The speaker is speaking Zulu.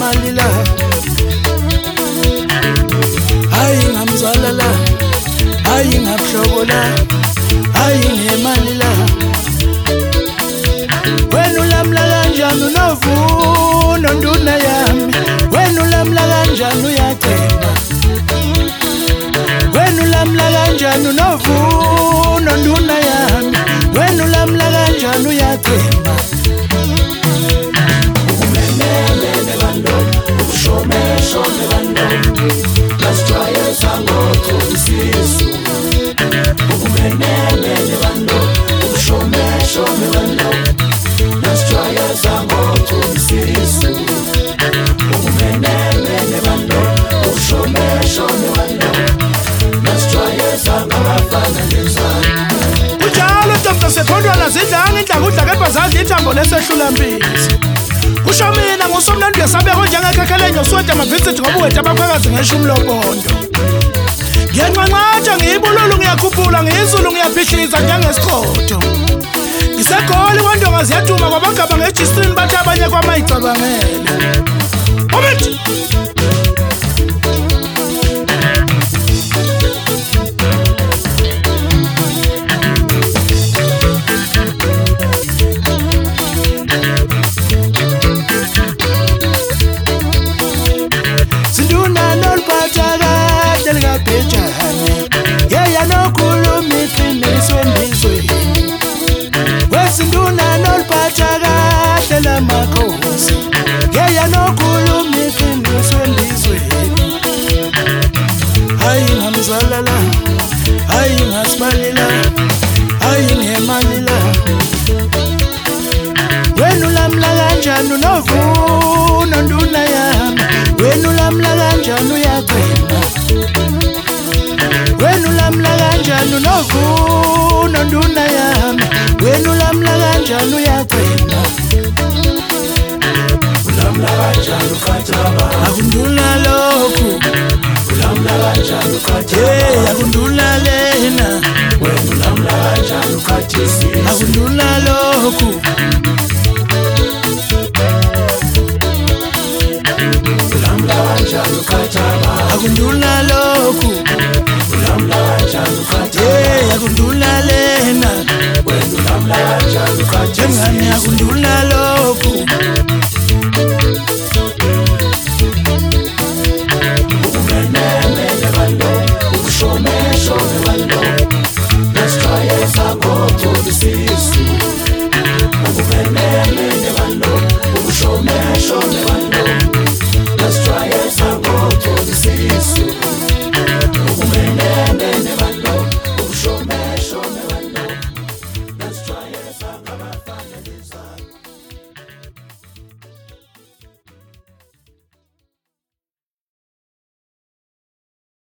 ngemali la hayi ngamzala la hayi ngabhlobo la hayi ngemali la wena ulamla kanjani unovuno nduna yami wena ulamla kanjani uyacema wena ulamla kanjani unovuno nduna yami wena ulamla kanjani uyacema ukumenele bando ukushomeshome bando lasijwayeza ngokusisu ukumenele bando ukushomeshome bando lasijwayeza ngokusisu ukumenele bando ukushomeshome bando lasijwayeza ngabafana lezana kunjalo ntombi sephondwana zidlanga indlanga udla kepha zadla ithambo lesehlula mpisi kusho mina ngusomnandi ngesabeko njengekhekhelenyo usuwede amavisit ngoba uwede abakhwekazi ngeshumi lopondo ngiyanqanqatsha ngiyibululu ngiyakhuphula ngiyizulu ngiyaphihliza njengesiqotho ngisegoli kwandonga ziyaduma kwabagaba ngejistrini bathi abanye kwamayicabangele omithi makhosi yeya nokhuluma iqiniso elizweni hayi ngamzala la hayi ngasibali la hayi ngemali la wena ulamla kanjani unovuno nduna yami wena ulamla kanjani uyacema wena ulamla kanjani unovuno nduna yami wena ulamla kanjani uyacema ulamla kanjani ukhathaba akundula lokhu ulamla kanjani ukhathaba akundula lena wena ulamla kanjani ukhathisi akundula lokhu ulamla kanjani ukhathaba akundula